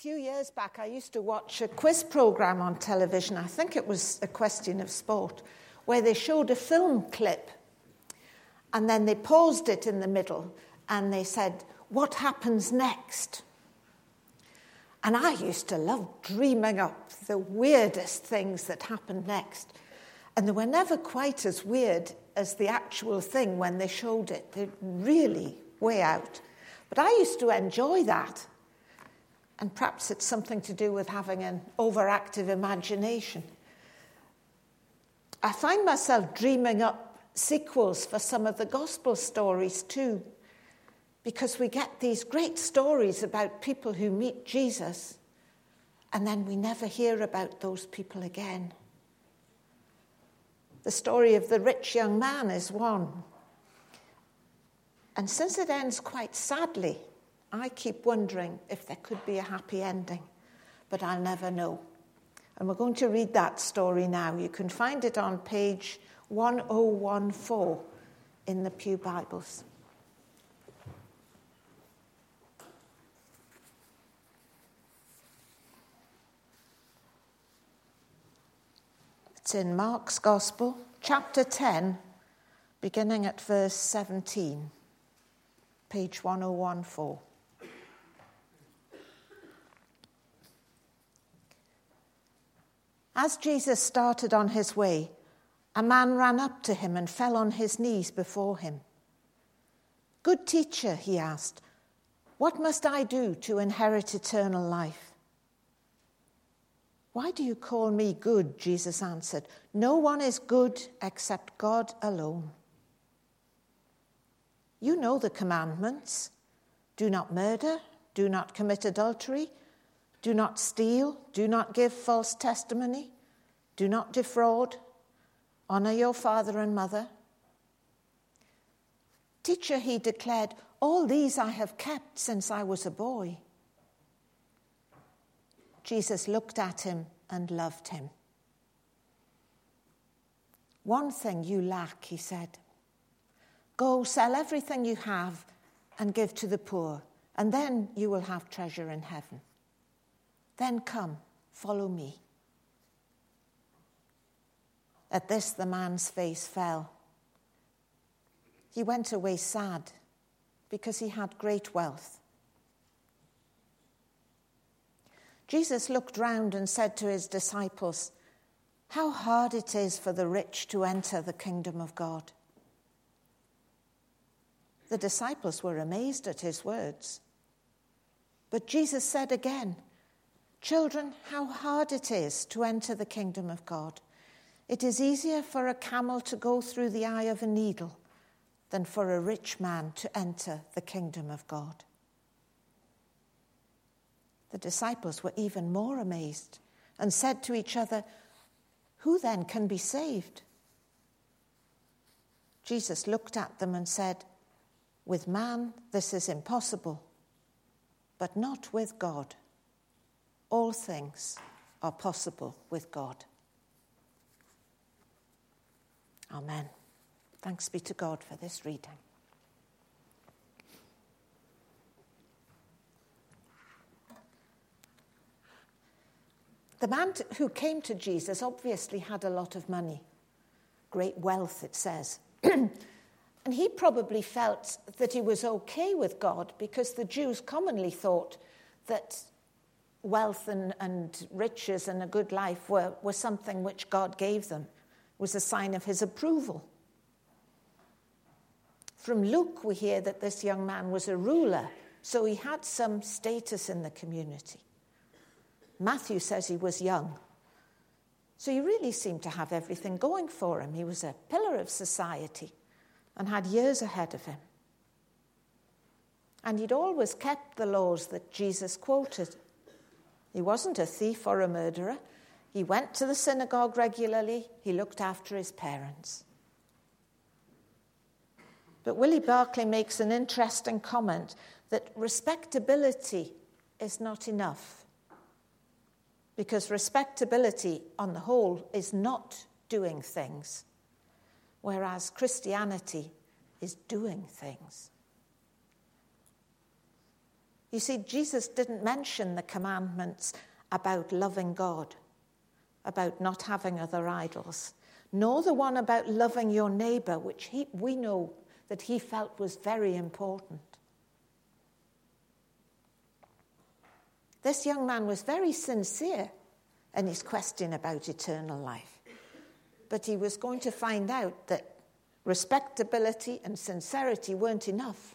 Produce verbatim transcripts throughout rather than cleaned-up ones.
few years back, I used to watch a quiz program on television. I think it was A Question of Sport, where they showed a film clip and then they paused it in the middle and they said, "What happens next?" And I used to love dreaming up the weirdest things that happened next. And they were never quite as weird as the actual thing when they showed it. They're really way out. But I used to enjoy that. And perhaps it's something to do with having an overactive imagination. I find myself dreaming up sequels for some of the gospel stories too, because we get these great stories about people who meet Jesus, and then we never hear about those people again. The story of the rich young man is one. And since it ends quite sadly, I keep wondering if there could be a happy ending, but I'll never know. And we're going to read that story now. You can find it on page one oh one four in the Pew Bibles. It's in Mark's Gospel, chapter ten, beginning at verse seventeen, page one oh one four. As Jesus started on his way, a man ran up to him and fell on his knees before him. "Good teacher," he asked, "what must I do to inherit eternal life?" "Why do you call me good?" Jesus answered. "No one is good except God alone. You know the commandments. Do not murder, do not commit adultery, do not steal, do not give false testimony, do not defraud, honor your father and mother." "Teacher," he declared, "all these I have kept since I was a boy." Jesus looked at him and loved him. "One thing you lack," he said. "Go, sell everything you have and give to the poor, and then you will have treasure in heaven. Then come, follow me." At this, the man's face fell. He went away sad because he had great wealth. Jesus looked round and said to his disciples, "How hard it is for the rich to enter the kingdom of God." The disciples were amazed at his words. But Jesus said again, "Children, how hard it is to enter the kingdom of God. It is easier for a camel to go through the eye of a needle than for a rich man to enter the kingdom of God." The disciples were even more amazed and said to each other, "Who then can be saved?" Jesus looked at them and said, "With man this is impossible, but not with God. All things are possible with God." Amen. Thanks be to God for this reading. The man who came to Jesus obviously had a lot of money, great wealth, it says. And he probably felt that he was okay with God because the Jews commonly thought that wealth and, and riches and a good life were, were something which God gave them, was a sign of his approval. From Luke, we hear that this young man was a ruler, so he had some status in the community. Matthew says he was young, so he really seemed to have everything going for him. He was a pillar of society and had years ahead of him. And he'd always kept the laws that Jesus quoted. He wasn't a thief or a murderer. He went to the synagogue regularly. He looked after his parents. But Willie Barclay makes an interesting comment that respectability is not enough, because respectability on the whole is not doing things, whereas Christianity is doing things. You see, Jesus didn't mention the commandments about loving God, about not having other idols, nor the one about loving your neighbor, which he, we know that he felt was very important. This young man was very sincere in his question about eternal life, but he was going to find out that respectability and sincerity weren't enough.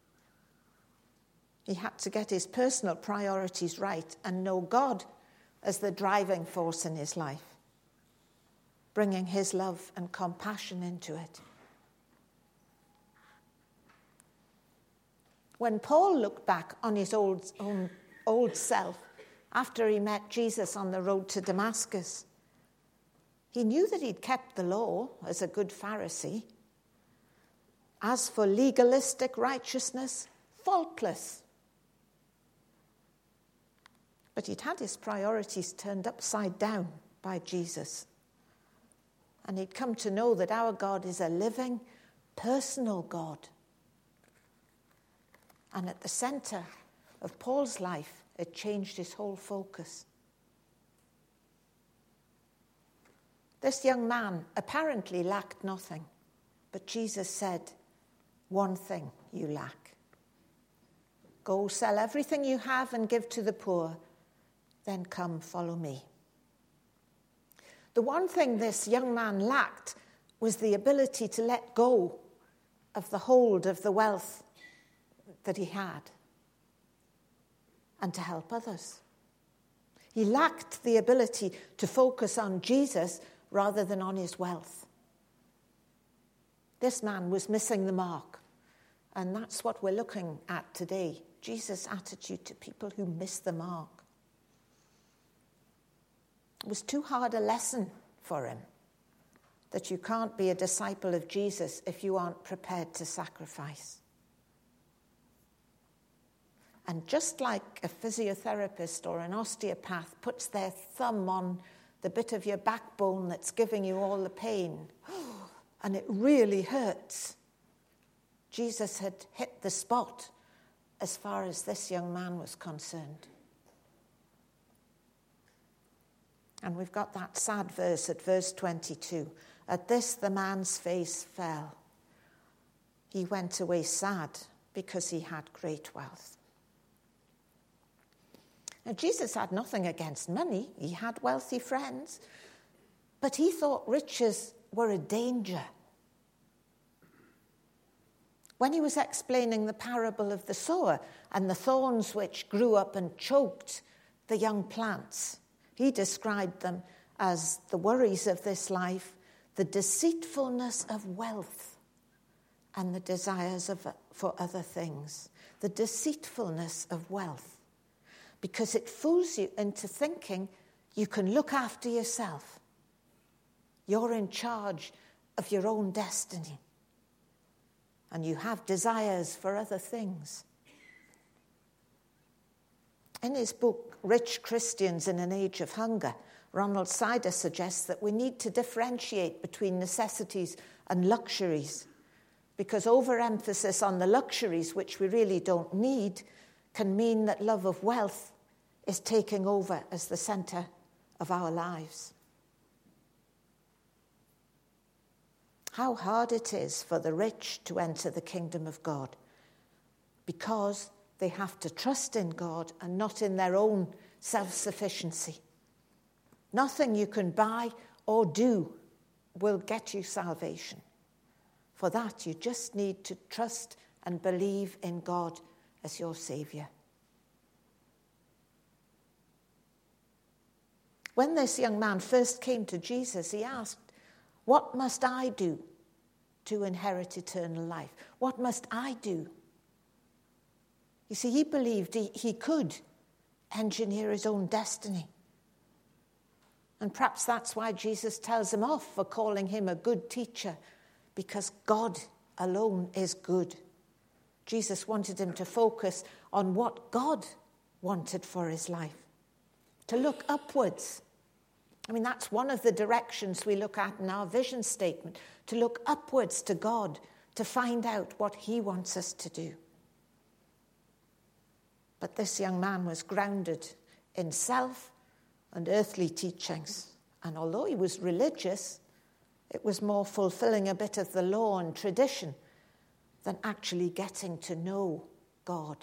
He had to get his personal priorities right and know God as the driving force in his life, bringing his love and compassion into it. When Paul looked back on his old, own, old self after he met Jesus on the road to Damascus, he knew that he'd kept the law as a good Pharisee. As for legalistic righteousness, faultless. But he'd had his priorities turned upside down by Jesus. And he'd come to know that our God is a living, personal God. And at the center of Paul's life, it changed his whole focus. This young man apparently lacked nothing, but Jesus said, "One thing you lack. Go sell everything you have and give to the poor, then come follow me." The one thing this young man lacked was the ability to let go of the hold of the wealth that he had and to help others. He lacked the ability to focus on Jesus rather than on his wealth. This man was missing the mark, and that's what we're looking at today, Jesus' attitude to people who miss the mark. It was too hard a lesson for him, that you can't be a disciple of Jesus if you aren't prepared to sacrifice. And just like a physiotherapist or an osteopath puts their thumb on the bit of your backbone that's giving you all the pain, and it really hurts, Jesus had hit the spot as far as this young man was concerned. And we've got that sad verse at verse twenty-two. At this, the man's face fell. He went away sad because he had great wealth. Now, Jesus had nothing against money. He had wealthy friends. But he thought riches were a danger. When he was explaining the parable of the sower and the thorns which grew up and choked the young plants, he described them as the worries of this life, the deceitfulness of wealth, and the desires of, for other things. The deceitfulness of wealth. Because it fools you into thinking you can look after yourself. You're in charge of your own destiny. And you have desires for other things. In his book, Rich Christians in an Age of Hunger, Ronald Sider suggests that we need to differentiate between necessities and luxuries, because overemphasis on the luxuries, which we really don't need, can mean that love of wealth is taking over as the center of our lives. How hard it is for the rich to enter the kingdom of God, because they have to trust in God and not in their own self-sufficiency. Nothing you can buy or do will get you salvation. For that, you just need to trust and believe in God as your Savior. When this young man first came to Jesus, he asked, "What must I do to inherit eternal life? What must I do?" You see, he believed he, he could engineer his own destiny. And perhaps that's why Jesus tells him off for calling him a good teacher, because God alone is good. Jesus wanted him to focus on what God wanted for his life, to look upwards. I mean, that's one of the directions we look at in our vision statement, to look upwards to God, to find out what he wants us to do. But this young man was grounded in self and earthly teachings. And although he was religious, it was more fulfilling a bit of the law and tradition than actually getting to know God.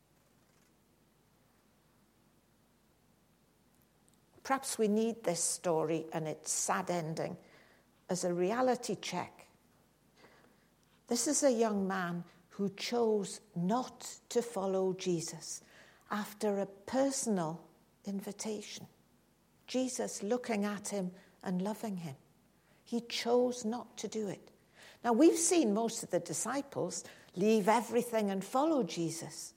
Perhaps we need this story and its sad ending as a reality check. This is a young man who chose not to follow Jesus after a personal invitation. Jesus looking at him and loving him. He chose not to do it. Now, we've seen most of the disciples leave everything and follow Jesus.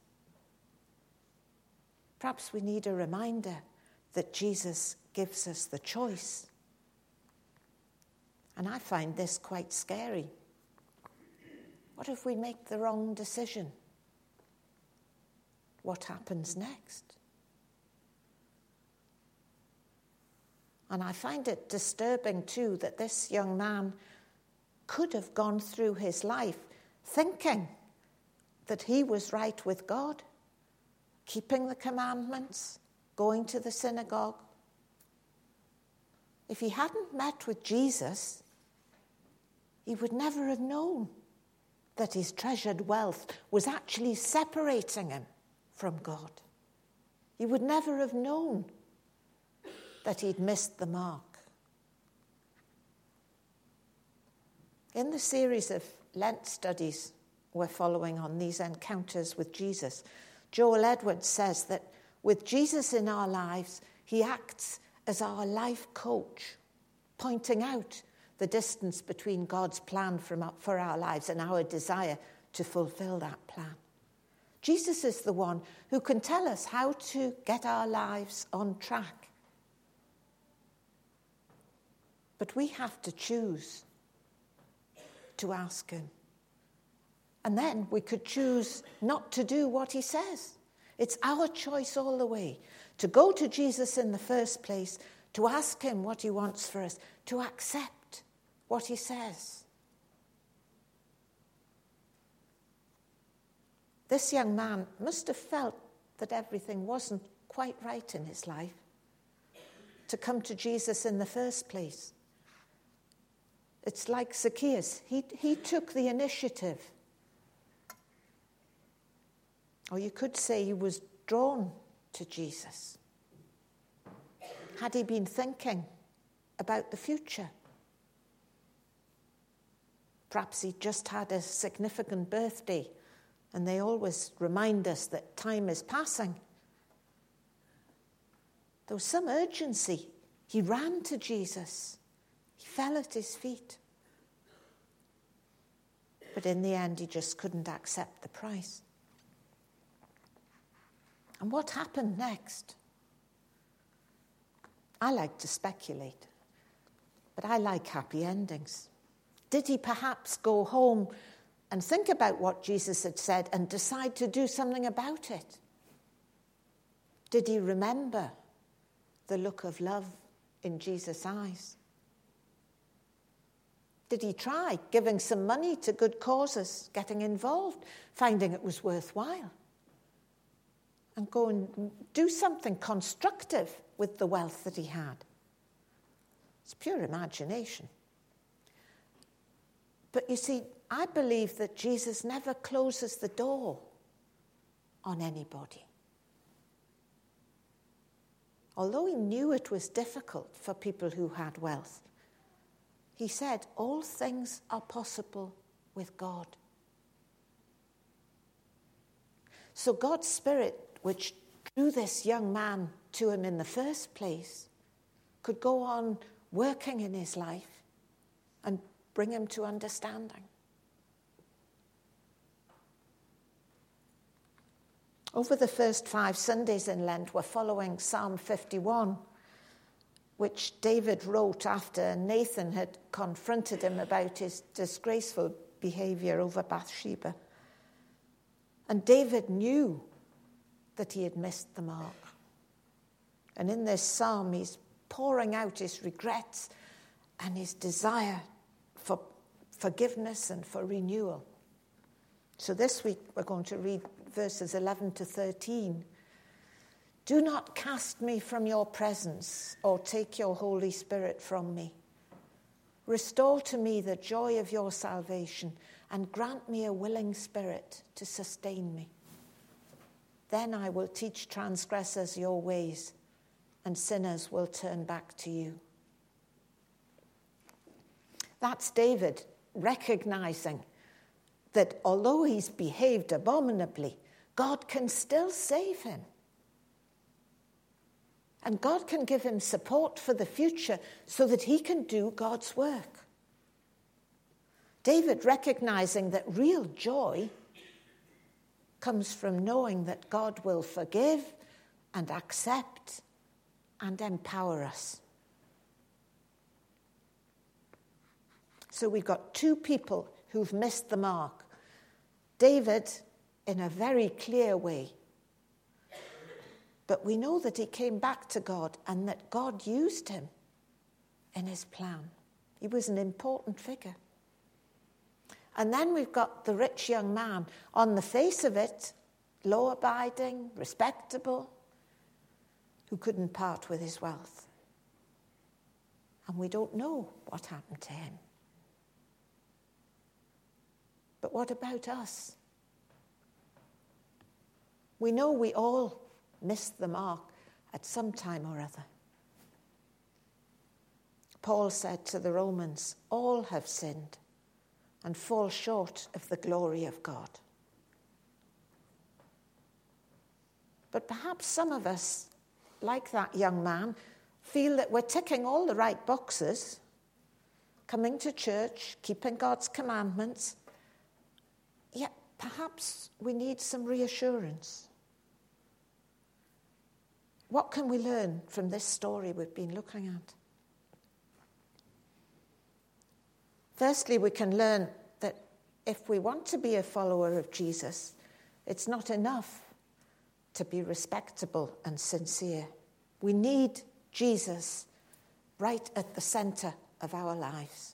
Perhaps we need a reminder that Jesus gives us the choice. And I find this quite scary. What if we make the wrong decision? What happens next? And I find it disturbing too that this young man could have gone through his life thinking that he was right with God, keeping the commandments, going to the synagogue. If he hadn't met with Jesus, he would never have known that his treasured wealth was actually separating him from God. He would never have known that he'd missed the mark. In the series of Lent studies we're following on these encounters with Jesus, Joel Edwards says that with Jesus in our lives, he acts as our life coach, pointing out the distance between God's plan for our lives and our desire to fulfill that plan. Jesus is the one who can tell us how to get our lives on track. But we have to choose to ask him. And then we could choose not to do what he says. It's our choice all the way to go to Jesus in the first place, to ask him what he wants for us, to accept what he says. This young man must have felt that everything wasn't quite right in his life to come to Jesus in the first place. It's like Zacchaeus. He, he took the initiative. Or you could say he was drawn to Jesus. Had he been thinking about the future? Perhaps he just had a significant birthday, and they always remind us that time is passing. There was some urgency. He ran to Jesus. He fell at his feet. But in the end, he just couldn't accept the price. And what happened next? I like to speculate, but I like happy endings. Did he perhaps go home and think about what Jesus had said and decide to do something about it? Did he remember the look of love in Jesus' eyes? Did he try giving some money to good causes, getting involved, finding it was worthwhile? And go and do something constructive with the wealth that he had? It's pure imagination. But you see, I believe that Jesus never closes the door on anybody. Although he knew it was difficult for people who had wealth, he said, all things are possible with God. So God's Spirit, which drew this young man to him in the first place, could go on working in his life and bring him to understanding. Over the first five Sundays in Lent, we're following Psalm fifty-one, which David wrote after Nathan had confronted him about his disgraceful behavior over Bathsheba. And David knew that he had missed the mark. And in this psalm, he's pouring out his regrets and his desire for forgiveness and for renewal. So this week, we're going to read verses eleven to thirteen. Do not cast me from your presence or take your Holy Spirit from me. Restore to me the joy of your salvation and grant me a willing spirit to sustain me. Then I will teach transgressors your ways, and sinners will turn back to you. That's David recognizing that although he's behaved abominably, God can still save him. And God can give him support for the future so that he can do God's work. David recognizing that real joy comes from knowing that God will forgive and accept and empower us. So we've got two people who've missed the mark. David, in a very clear way. But we know that he came back to God and that God used him in his plan. He was an important figure. And then we've got the rich young man, on the face of it, law-abiding, respectable, who couldn't part with his wealth. And we don't know what happened to him. But what about us? We know we all missed the mark at some time or other. Paul said to the Romans, all have sinned and fall short of the glory of God. But perhaps some of us, like that young man, feel that we're ticking all the right boxes, coming to church, keeping God's commandments, yet perhaps we need some reassurance. What can we learn from this story we've been looking at? Firstly, we can learn that if we want to be a follower of Jesus, it's not enough to be respectable and sincere. We need Jesus right at the center of our lives.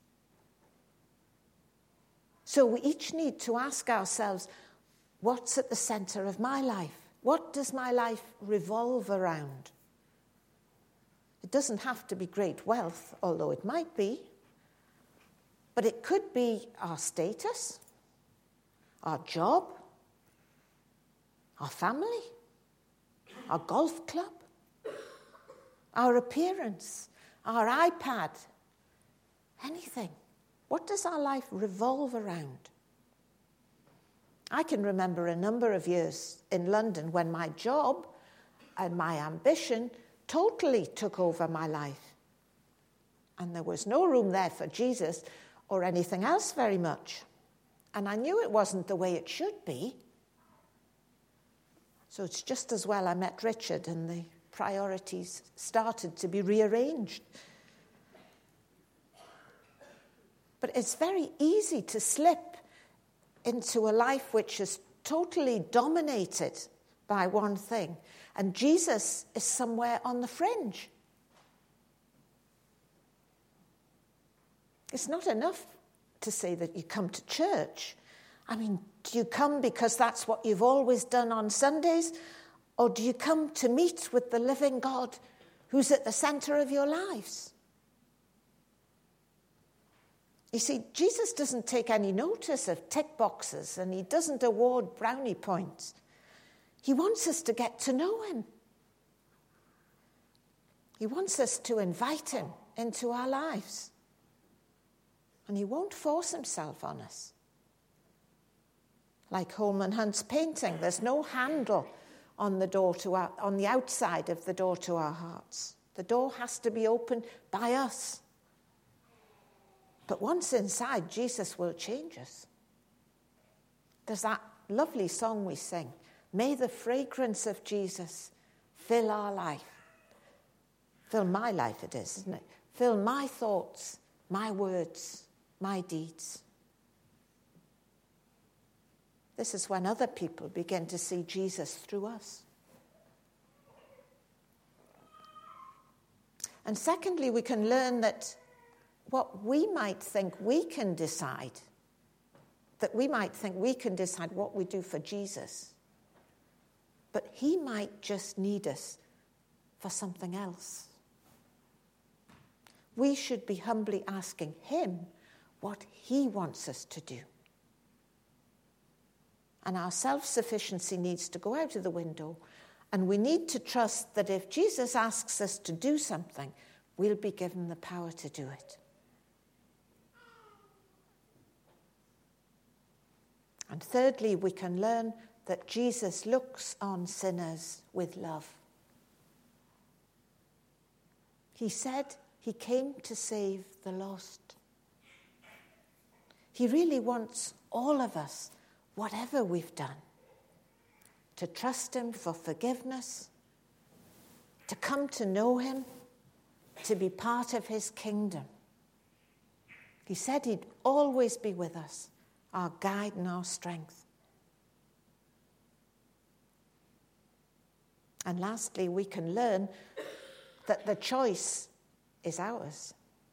So we each need to ask ourselves, what's at the center of my life? What does my life revolve around? It doesn't have to be great wealth, although it might be. But it could be our status, our job, our family, our golf club, our appearance, our iPad, anything. What does our life revolve around? I can remember a number of years in London when my job and my ambition totally took over my life. And there was no room there for Jesus or anything else very much. And I knew it wasn't the way it should be. So it's just as well I met Richard and the priorities started to be rearranged. But it's very easy to slip into a life which is totally dominated by one thing, and Jesus is somewhere on the fringe. It's not enough to say that you come to church. I mean, do you come because that's what you've always done on Sundays, or do you come to meet with the living God who's at the center of your lives? You see, Jesus doesn't take any notice of tick boxes, and he doesn't award brownie points. He wants us to get to know him. He wants us to invite him into our lives. And he won't force himself on us. Like Holman Hunt's painting, there's no handle on the door to our, on the outside of the door to our hearts. The door has to be opened by us. But once inside, Jesus will change us. There's that lovely song we sing, may the fragrance of Jesus fill our life. Fill my life, it is, isn't it? Fill my thoughts, my words, my deeds. This is when other people begin to see Jesus through us. And secondly, we can learn that what we might think we can decide, that we might think we can decide what we do for Jesus, but he might just need us for something else. We should be humbly asking him what he wants us to do. And our self-sufficiency needs to go out of the window, and we need to trust that if Jesus asks us to do something, we'll be given the power to do it. And thirdly, we can learn that Jesus looks on sinners with love. He said he came to save the lost. He really wants all of us, whatever we've done, to trust him for forgiveness, to come to know him, to be part of his kingdom. He said he'd always be with us, our guide and our strength. And lastly, we can learn that the choice is ours.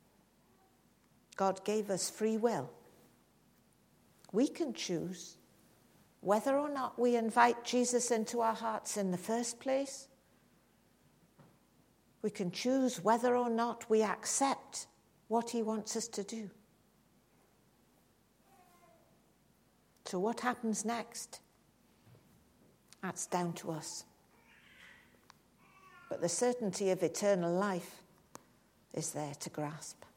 God gave us free will. We can choose whether or not we invite Jesus into our hearts in the first place. We can choose whether or not we accept what he wants us to do. So what happens next? That's down to us. But the certainty of eternal life is there to grasp.